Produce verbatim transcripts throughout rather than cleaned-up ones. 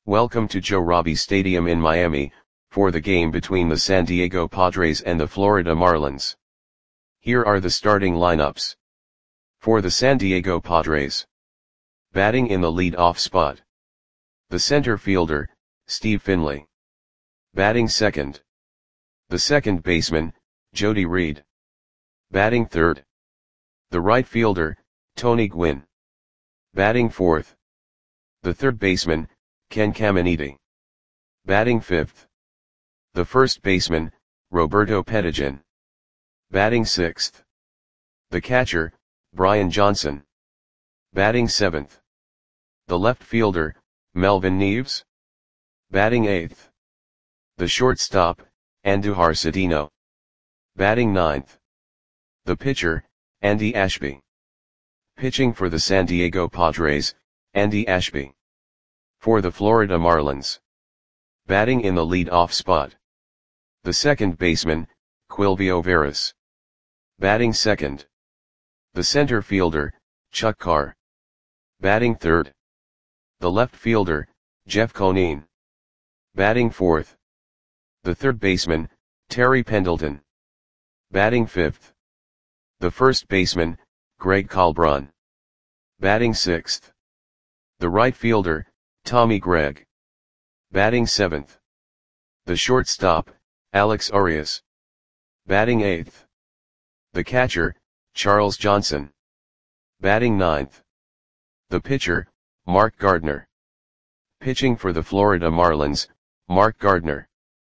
Welcome to Joe Robbie Stadium in Miami, for the game between the San Diego Padres and the Florida Marlins. Here are the starting lineups. For the San Diego Padres. Batting in the lead-off spot. The center fielder, Steve Finley. Batting second. The second baseman, Jody Reed. Batting third. The right fielder, Tony Gwynn. Batting fourth. The third baseman, Ken Caminiti. Batting fifth. The first baseman, Roberto Pettigian. Batting sixth. The catcher, Brian Johnson. Batting seventh. The left fielder, Melvin Neves. Batting eighth. The shortstop, Andujar Cedeno. Batting ninth. The pitcher, Andy Ashby. Pitching for the San Diego Padres, Andy Ashby. For the Florida Marlins. Batting in the lead-off spot. The second baseman, Quilvio Veras. Batting second. The center fielder, Chuck Carr. Batting third. The left fielder, Jeff Conine. Batting fourth. The third baseman, Terry Pendleton. Batting fifth. The first baseman, Greg Colbron. Batting sixth. The right fielder, Tommy Gregg. Batting seventh. The shortstop, Alex Arias. Batting eighth. The catcher, Charles Johnson. Batting ninth. The pitcher, Mark Gardner. Pitching for the Florida Marlins, Mark Gardner.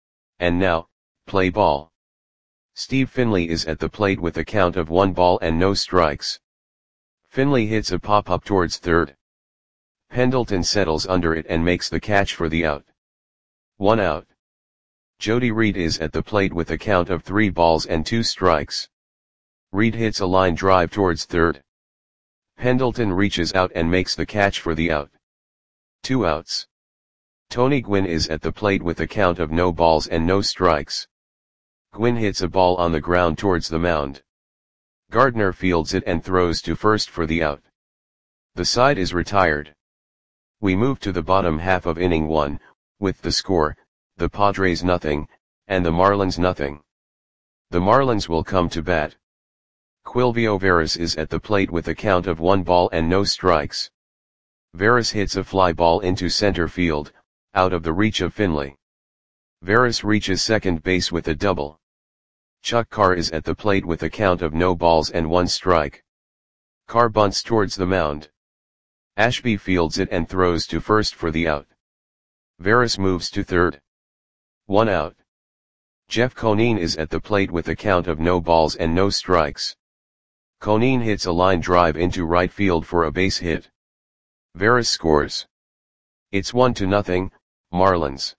And now, play ball. Steve Finley is at the plate with a count of one ball and no strikes. Finley hits a pop-up towards third. Pendleton settles under it and makes the catch for the out. One out. Jody Reed is at the plate with a count of three balls and two strikes. Reed hits a line drive towards third. Pendleton reaches out and makes the catch for the out. Two outs. Tony Gwynn is at the plate with a count of no balls and no strikes. Gwynn hits a ball on the ground towards the mound. Gardner fields it and throws to first for the out. The side is retired. We move to the bottom half of inning one, with the score, the Padres nothing, and the Marlins nothing. The Marlins will come to bat. Quilvio Veras is at the plate with a count of one ball and no strikes. Veras hits a fly ball into center field, out of the reach of Finley. Veras reaches second base with a double. Chuck Carr is at the plate with a count of no balls and one strike. Carr bunts towards the mound. Ashby fields it and throws to first for the out. Veras moves to third. One out. Jeff Conine is at the plate with a count of no balls and no strikes. Conine hits a line drive into right field for a base hit. Veras scores. It's one to nothing, Marlins.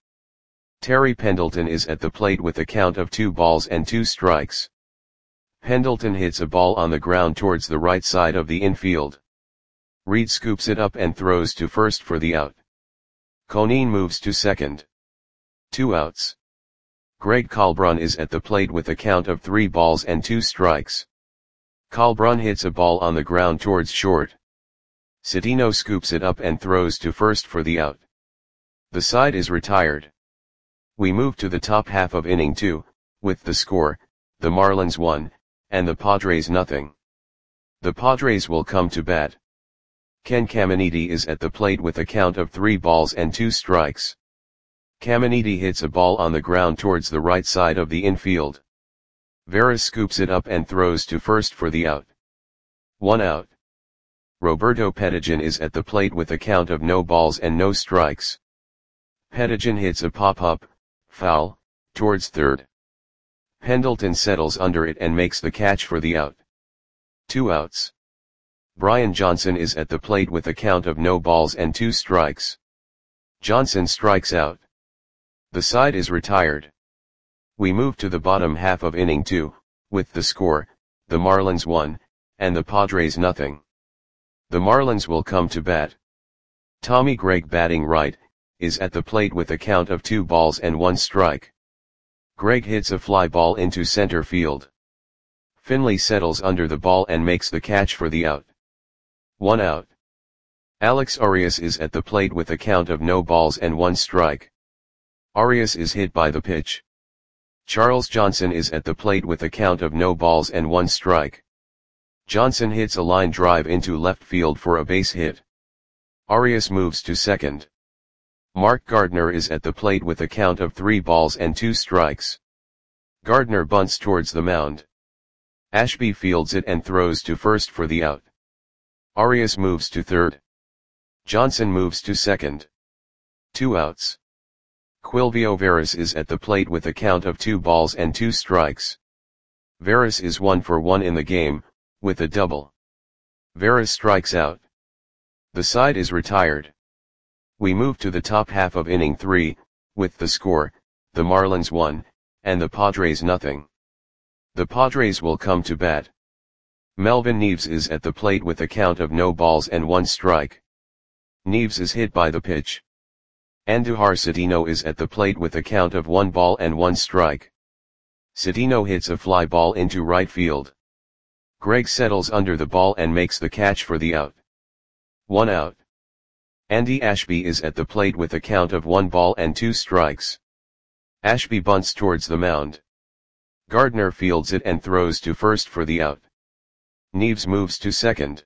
Terry Pendleton is at the plate with a count of two balls and two strikes. Pendleton hits a ball on the ground towards the right side of the infield. Reed scoops it up and throws to first for the out. Conine moves to second. Two outs. Greg Colbron is at the plate with a count of three balls and two strikes. Colbron hits a ball on the ground towards short. Cedeno scoops it up and throws to first for the out. The side is retired. We move to the top half of inning two, with the score, the Marlins one, and the Padres nothing. The Padres will come to bat. Ken Caminiti is at the plate with a count of three balls and two strikes. Caminiti hits a ball on the ground towards the right side of the infield. Veras scoops it up and throws to first for the out. One out. Roberto Pettigian is at the plate with a count of no balls and no strikes. Pettigian hits a pop-up, foul, towards third. Pendleton settles under it and makes the catch for the out. Two outs. Brian Johnson is at the plate with a count of no balls and two strikes. Johnson strikes out. The side is retired. We move to the bottom half of inning two, with the score, the Marlins one, and the Padres nothing. The Marlins will come to bat. Tommy Gregg batting right, is at the plate with a count of two balls and one strike. Gregg hits a fly ball into center field. Finley settles under the ball and makes the catch for the out. One out. Alex Arias is at the plate with a count of no balls and one strike. Arias is hit by the pitch. Charles Johnson is at the plate with a count of no balls and one strike. Johnson hits a line drive into left field for a base hit. Arias moves to second. Mark Gardner is at the plate with a count of three balls and two strikes. Gardner bunts towards the mound. Ashby fields it and throws to first for the out. Arias moves to third. Johnson moves to second. Two outs. Quilvio Veras is at the plate with a count of two balls and two strikes. Veras is one for one in the game, with a double. Veras strikes out. The side is retired. We move to the top half of inning three, with the score, the Marlins one, and the Padres nothing. The Padres will come to bat. Melvin Neves is at the plate with a count of no balls and one strike. Neves is hit by the pitch. Andujar Cedeno is at the plate with a count of one ball and one strike. Cedeno hits a fly ball into right field. Greg settles under the ball and makes the catch for the out. One out. Andy Ashby is at the plate with a count of one ball and two strikes. Ashby bunts towards the mound. Gardner fields it and throws to first for the out. Neves moves to second.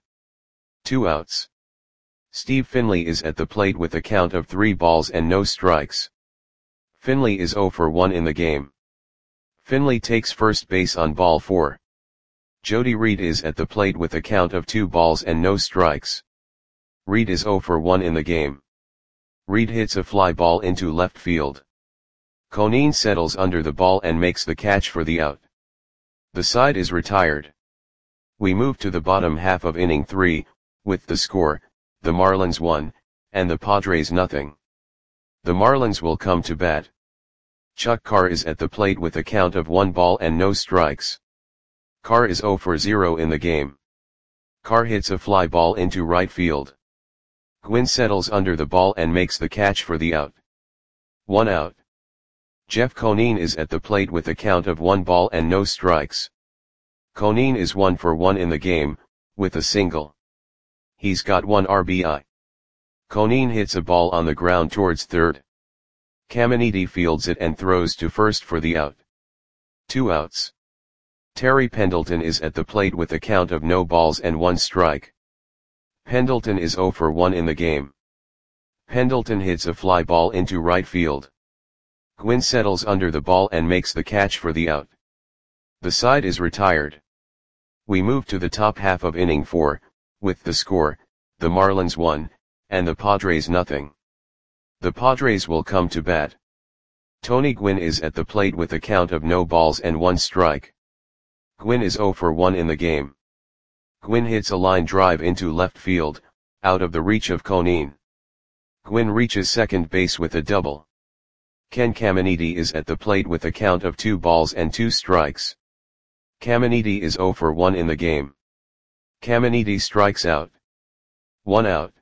Two outs. Steve Finley is at the plate with a count of three balls and no strikes. Finley is zero for one in the game. Finley takes first base on ball four. Jody Reed is at the plate with a count of two balls and no strikes. Reed is zero for one in the game. Reed hits a fly ball into left field. Conine settles under the ball and makes the catch for the out. The side is retired. We move to the bottom half of inning three, with the score, the Marlins one, and the Padres nothing. The Marlins will come to bat. Chuck Carr is at the plate with a count of one ball and no strikes. Carr is zero for zero in the game. Carr hits a fly ball into right field. Gwynn settles under the ball and makes the catch for the out. One out. Jeff Conine is at the plate with a count of one ball and no strikes. Conine is one for one in the game, with a single. He's got one R B I. Conine hits a ball on the ground towards third. Caminiti fields it and throws to first for the out. Two outs. Terry Pendleton is at the plate with a count of no balls and one strike. Pendleton is zero for one in the game. Pendleton hits a fly ball into right field. Gwynn settles under the ball and makes the catch for the out. The side is retired. We move to the top half of inning four, with the score, the Marlins one, and the Padres nothing. The Padres will come to bat. Tony Gwynn is at the plate with a count of no balls and one strike. Gwynn is zero for one in the game. Gwynn hits a line drive into left field, out of the reach of Conine. Gwynn reaches second base with a double. Ken Caminiti is at the plate with a count of two balls and two strikes. Caminiti is zero for one in the game. Caminiti strikes out. One out.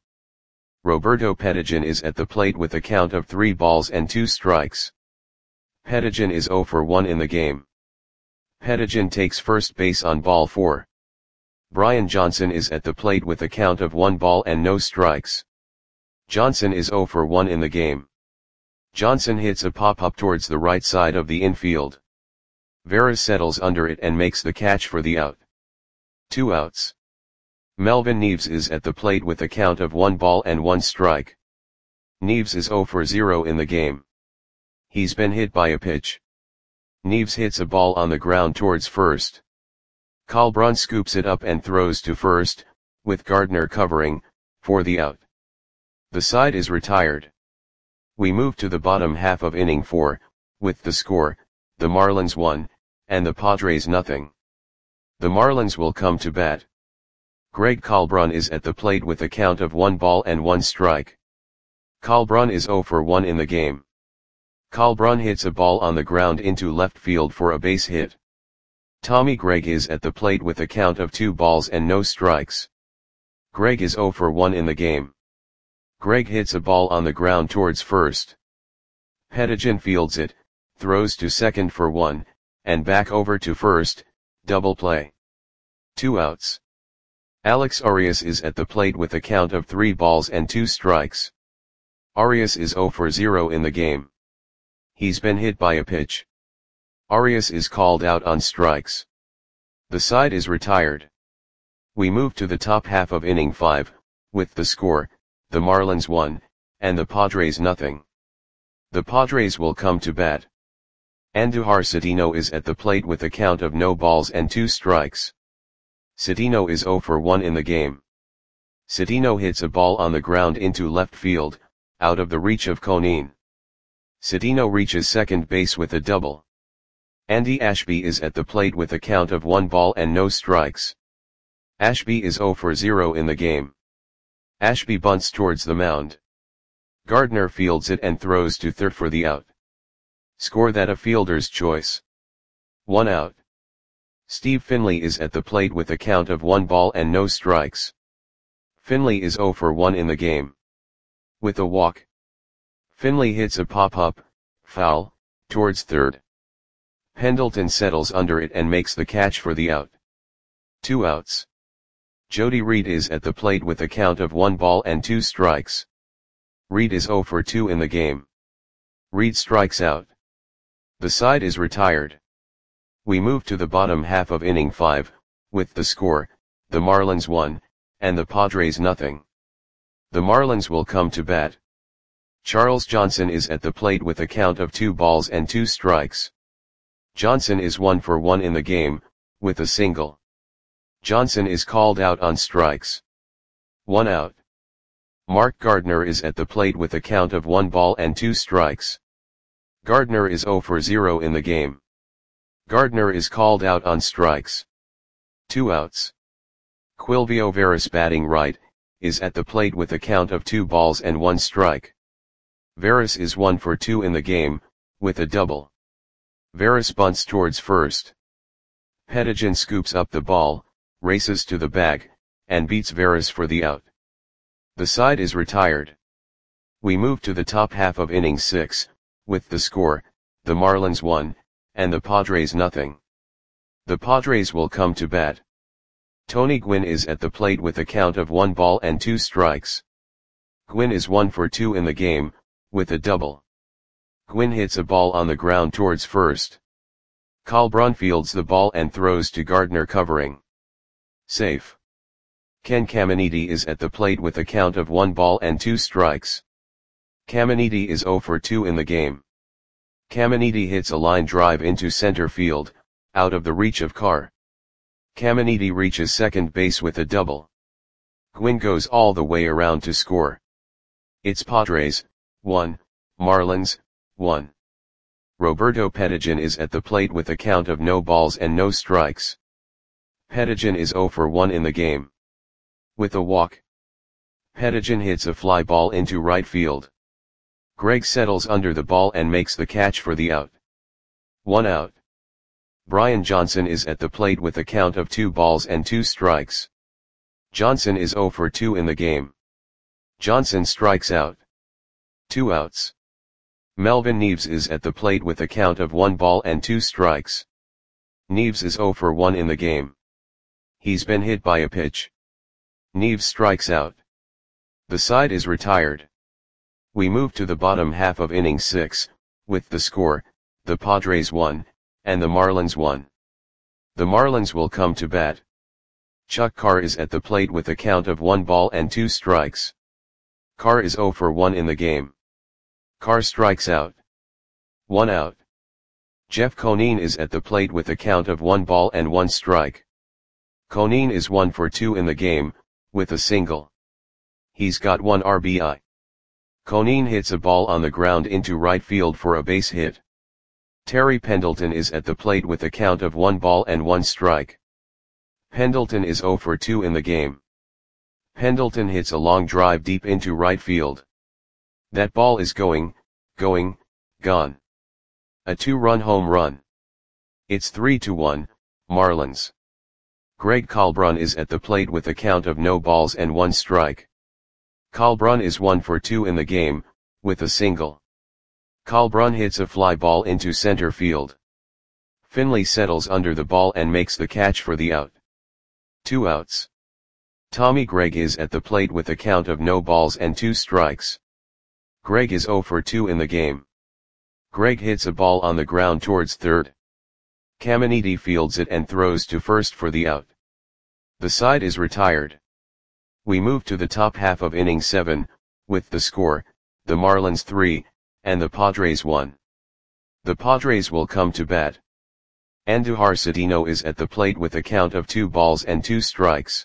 Roberto Pettigian is at the plate with a count of three balls and two strikes. Pettigian is zero for one in the game. Pettigian takes first base on ball four. Brian Johnson is at the plate with a count of one ball and no strikes. Johnson is zero for one in the game. Johnson hits a pop-up towards the right side of the infield. Veras settles under it and makes the catch for the out. Two outs. Melvin Neves is at the plate with a count of one ball and one strike. Neves is zero for zero in the game. He's been hit by a pitch. Neves hits a ball on the ground towards first. Colbrun scoops it up and throws to first, with Gardner covering, for the out. The side is retired. We move to the bottom half of inning four, with the score, the Marlins one, and the Padres nothing. The Marlins will come to bat. Greg Colbrun is at the plate with a count of one ball and one strike. Colbrun is zero for one in the game. Colbrun hits a ball on the ground into left field for a base hit. Tommy Gregg is at the plate with a count of two balls and no strikes. Gregg is zero for one in the game. Gregg hits a ball on the ground towards first. Pettigian fields it, throws to second for one, and back over to first, double play. Two outs. Alex Arias is at the plate with a count of three balls and two strikes. Arias is zero for zero in the game. He's been hit by a pitch. Arias is called out on strikes. The side is retired. We move to the top half of inning five, with the score, the Marlins one, and the Padres nothing. The Padres will come to bat. Andujar Cedeno is at the plate with a count of no balls and two strikes. Cedeno is zero for one in the game. Cedeno hits a ball on the ground into left field, out of the reach of Conin. Cedeno reaches second base with a double. Andy Ashby is at the plate with a count of one ball and no strikes. Ashby is zero for zero in the game. Ashby bunts towards the mound. Gardner fields it and throws to third for the out. Score that a fielder's choice. One out. Steve Finley is at the plate with a count of one ball and no strikes. Finley is zero for one in the game. With a walk. Finley hits a pop-up, foul, towards third. Pendleton settles under it and makes the catch for the out. Two outs. Jody Reed is at the plate with a count of one ball and two strikes. Reed is zero for two in the game. Reed strikes out. The side is retired. We move to the bottom half of inning five, with the score, the Marlins one, and the Padres nothing. The Marlins will come to bat. Charles Johnson is at the plate with a count of two balls and two strikes. Johnson is one for one in the game, with a single. Johnson is called out on strikes. One out. Mark Gardner is at the plate with a count of one ball and two strikes. Gardner is zero for zero in the game. Gardner is called out on strikes. Two outs. Quilvio Veras, batting right, is at the plate with a count of two balls and one strike. Veras is one for two in the game, with a double. Veras bunts towards first. Pettijohn scoops up the ball, races to the bag, and beats Veras for the out. The side is retired. We move to the top half of inning six, with the score, the Marlins one, and the Padres nothing. The Padres will come to bat. Tony Gwynn is at the plate with a count of one ball and two strikes. Gwynn is one for two in the game, with a double. Gwynn hits a ball on the ground towards first. Colbrun fields the ball and throws to Gardner covering. Safe. Ken Caminiti is at the plate with a count of one ball and two strikes. Caminiti is zero for two in the game. Caminiti hits a line drive into center field, out of the reach of Carr. Caminiti reaches second base with a double. Gwynn goes all the way around to score. It's Padres, one, Marlins, one. Roberto Pettijohn is at the plate with a count of no balls and no strikes. Pettijohn is zero for one in the game. With a walk. Pettijohn hits a fly ball into right field. Greg settles under the ball and makes the catch for the out. One out. Brian Johnson is at the plate with a count of two balls and two strikes. Johnson is zero for two in the game. Johnson strikes out. Two outs. Melvin Neves is at the plate with a count of one ball and two strikes. Neves is zero for one in the game. He's been hit by a pitch. Neves strikes out. The side is retired. We move to the bottom half of inning six, with the score, the Padres one, and the Marlins one. The Marlins will come to bat. Chuck Carr is at the plate with a count of one ball and two strikes. Carr is zero for one in the game. Carr strikes out. One out. Jeff Conine is at the plate with a count of one ball and one strike. Conine is one for two in the game, with a single. He's got one R B I. Conine hits a ball on the ground into right field for a base hit. Terry Pendleton is at the plate with a count of one ball and one strike. Pendleton is zero for two in the game. Pendleton hits a long drive deep into right field. That ball is going, going, gone. A two-run home run. It's three to one, Marlins. Greg Colbrun is at the plate with a count of no balls and one strike. Colbrun is one for two in the game, with a single. Colbrun hits a fly ball into center field. Finley settles under the ball and makes the catch for the out. Two outs. Tommy Gregg is at the plate with a count of no balls and two strikes. Gregg is zero for two in the game. Gregg hits a ball on the ground towards third. Caminiti fields it and throws to first for the out. The side is retired. We move to the top half of inning seven, with the score, the Marlins three, and the Padres one. The Padres will come to bat. Andujar Cedeno is at the plate with a count of two balls and two strikes.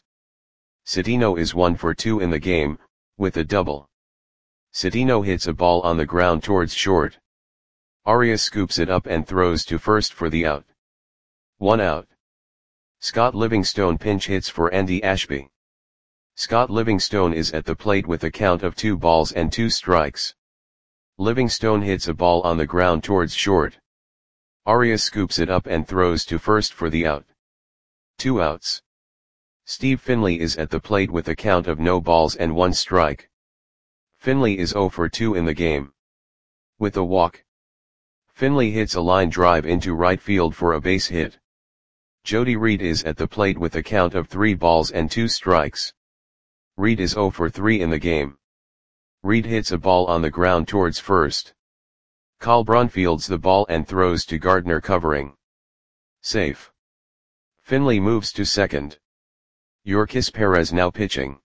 Cedeno is one for two in the game, with a double. Cedeno hits a ball on the ground towards short. Arias scoops it up and throws to first for the out. One out. Scott Livingstone pinch hits for Andy Ashby. Scott Livingstone is at the plate with a count of two balls and two strikes. Livingstone hits a ball on the ground towards short. Arias scoops it up and throws to first for the out. Two outs. Steve Finley is at the plate with a count of no balls and one strike. Finley is zero for two in the game. With a walk. Finley hits a line drive into right field for a base hit. Jody Reed is at the plate with a count of three balls and two strikes. Reed is zero for three in the game. Reed hits a ball on the ground towards first. Colbrun fields the ball and throws to Gardner covering. Safe. Finley moves to second. Yorkis Perez now pitching.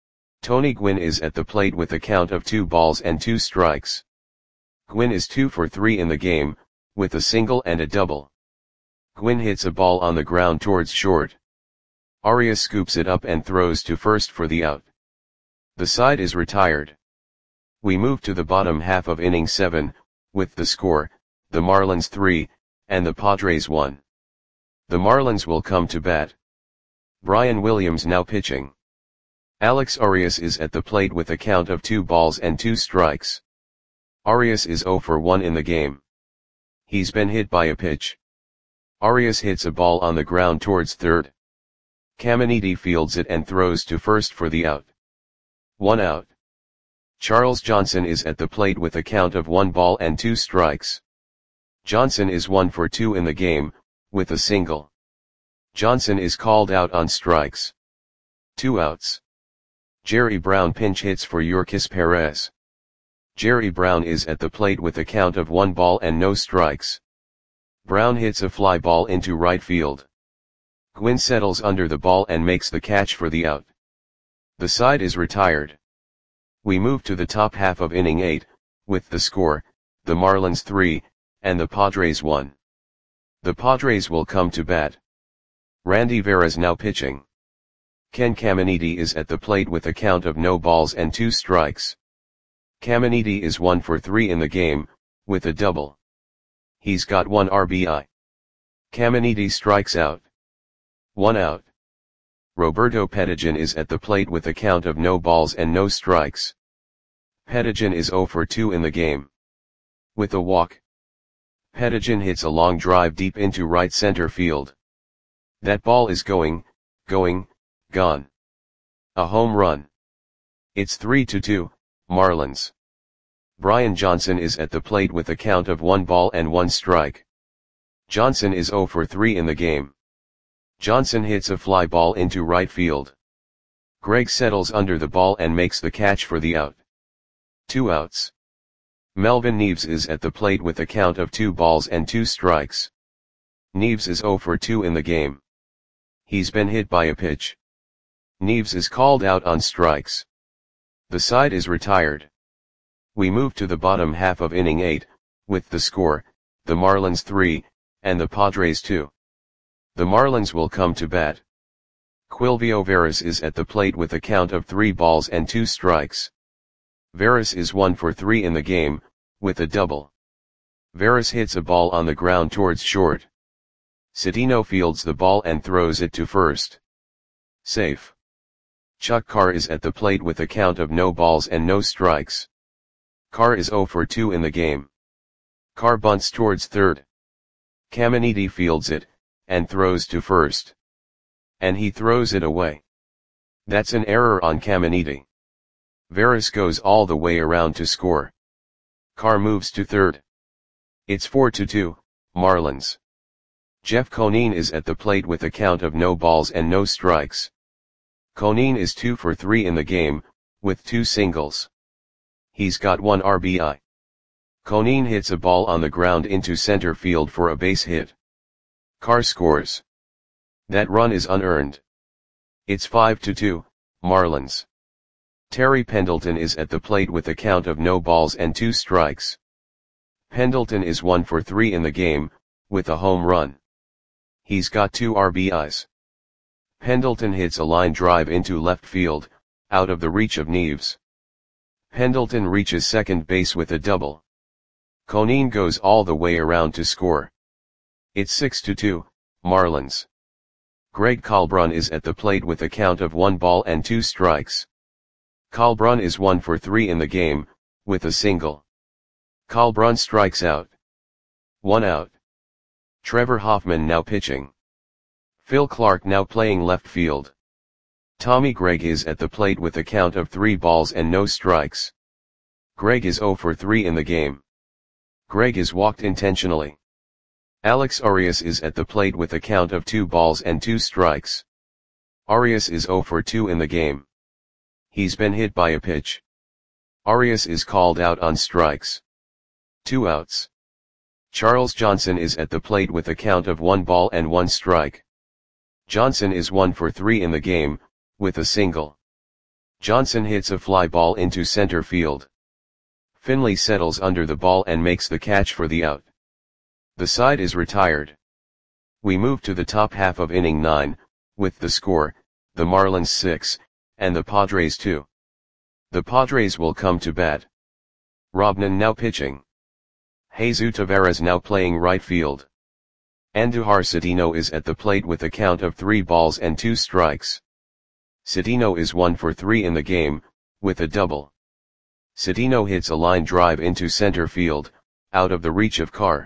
Tony Gwynn is at the plate with a count of two balls and two strikes. Gwynn is two for three in the game, with a single and a double. Gwynn hits a ball on the ground towards short. Arias scoops it up and throws to first for the out. The side is retired. We move to the bottom half of inning seven, with the score, the Marlins three, and the Padres one. The Marlins will come to bat. Brian Williams now pitching. Alex Arias is at the plate with a count of two balls and two strikes. Arias is zero for one in the game. He's been hit by a pitch. Arias hits a ball on the ground towards third. Caminiti fields it and throws to first for the out. One out. Charles Johnson is at the plate with a count of one ball and two strikes. Johnson is one for two in the game, with a single. Johnson is called out on strikes. Two outs. Jerry Brown pinch hits for Yorkis Perez. Jerry Brown is at the plate with a count of one ball and no strikes. Brown hits a fly ball into right field. Gwynn settles under the ball and makes the catch for the out. The side is retired. We move to the top half of inning eight, with the score, the Marlins three, and the Padres one. The Padres will come to bat. Randy Veras now pitching. Ken Caminiti is at the plate with a count of no balls and two strikes. Caminiti is one for three in the game, with a double. He's got one R B I. Caminiti strikes out. One out. Roberto Pettigian is at the plate with a count of no balls and no strikes. Pettigian is zero for two in the game. With a walk. Pettigian hits a long drive deep into right center field. That ball is going, going, gone. A home run. It's three to two, Marlins. Brian Johnson is at the plate with a count of one ball and one strike. Johnson is zero for three in the game. Johnson hits a fly ball into right field. Gregg settles under the ball and makes the catch for the out. Two outs. Melvin Neves is at the plate with a count of two balls and two strikes. Neves is zero for two in the game. He's been hit by a pitch. Neves is called out on strikes. The side is retired. We move to the bottom half of inning eight, with the score, the Marlins three, and the Padres two. The Marlins will come to bat. Quilvio Veras is at the plate with a count of three balls and two strikes. Veras is one for three in the game, with a double. Veras hits a ball on the ground towards short. Cedeno fields the ball and throws it to first. Safe. Chuck Carr is at the plate with a count of no balls and no strikes. Carr is zero for two in the game. Carr bunts towards third. Caminiti fields it, and throws to first. And he throws it away. That's an error on Caminiti. Veras goes all the way around to score. Carr moves to third. It's four to two, Marlins. Jeff Conine is at the plate with a count of no balls and no strikes. Conine is two for three in the game, with two singles. He's got one R B I. Conine hits a ball on the ground into center field for a base hit. Carr scores. That run is unearned. It's five to two, Marlins. Terry Pendleton is at the plate with a count of no balls and two strikes. Pendleton is one for three in the game, with a home run. He's got two R B Is. Pendleton hits a line drive into left field, out of the reach of Neves. Pendleton reaches second base with a double. Conine goes all the way around to score. It's six to two, Marlins. Greg Colbrun is at the plate with a count of one ball and two strikes. Colbrun is one for three in the game, with a single. Colbrun strikes out. One out. Trevor Hoffman now pitching. Phil Clark now playing left field. Tommy Gregg is at the plate with a count of three balls and no strikes. Gregg is zero for three in the game. Gregg is walked intentionally. Alex Arias is at the plate with a count of two balls and two strikes. Arias is zero for two in the game. He's been hit by a pitch. Arias is called out on strikes. Two outs. Charles Johnson is at the plate with a count of one ball and one strike. Johnson is one for three in the game, with a single. Johnson hits a fly ball into center field. Finley settles under the ball and makes the catch for the out. The side is retired. We move to the top half of inning nine, with the score, the Marlins six, and the Padres two. The Padres will come to bat. Robnan now pitching. Jesus Taveras now playing right field. Andujar Cedeno is at the plate with a count of three balls and two strikes. Cedeno is one for three in the game, with a double. Cedeno hits a line drive into center field, out of the reach of Carr.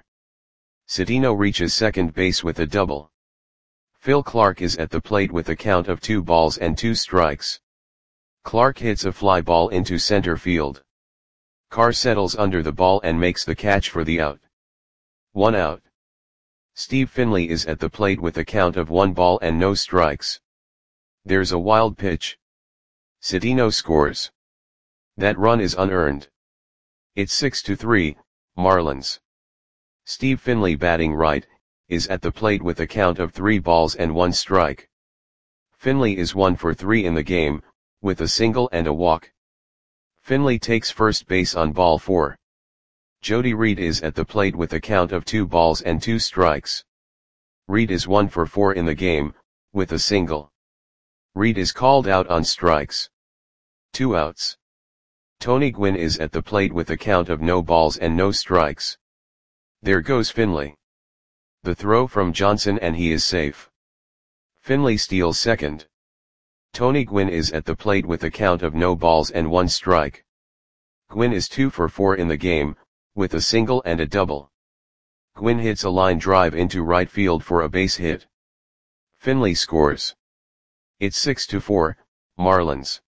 Cedeno reaches second base with a double. Phil Clark is at the plate with a count of two balls and two strikes. Clark hits a fly ball into center field. Carr settles under the ball and makes the catch for the out. One out. Steve Finley is at the plate with a count of one ball and no strikes. There's a wild pitch. Cedeno scores. That run is unearned. It's six to three, Marlins. Steve Finley batting right, is at the plate with a count of three balls and one strike. Finley is one for three in the game, with a single and a walk. Finley takes first base on ball four. Jody Reed is at the plate with a count of two balls and two strikes. Reed is one for four in the game, with a single. Reed is called out on strikes. Two outs. Tony Gwynn is at the plate with a count of no balls and no strikes. There goes Finley. The throw from Johnson and he is safe. Finley steals second. Tony Gwynn is at the plate with a count of no balls and one strike. Gwynn is two for four in the game, with a single and a double. Gwynn hits a line drive into right field for a base hit. Finley scores. It's six to four, Marlins.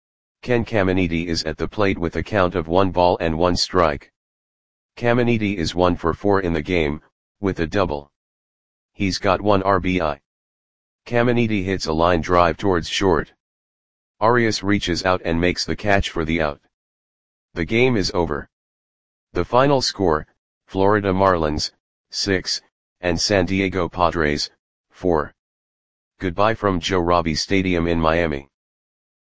Ken Caminiti is at the plate with a count of one ball and one strike. Caminiti is one for four in the game, with a double. He's got one R B I. Caminiti hits a line drive towards short. Arias reaches out and makes the catch for the out. The game is over. The final score, Florida Marlins, six, and San Diego Padres, four. Goodbye from Joe Robbie Stadium in Miami.